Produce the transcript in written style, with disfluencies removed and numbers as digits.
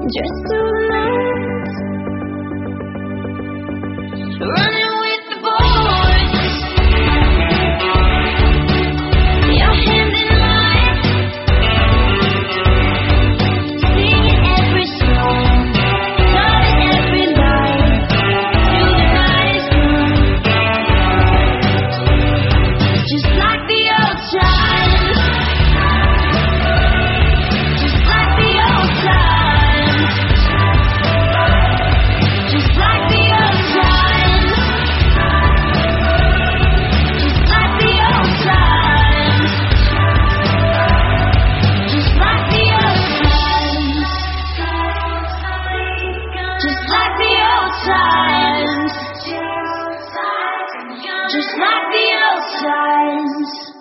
just tonight. Running with the boys, your hand in mine, singing every song, loving every line, till the night is done. Just like the old times, just like the old times, just like the old times, just like the old times, just like the old times, just like the old times, just like the old times.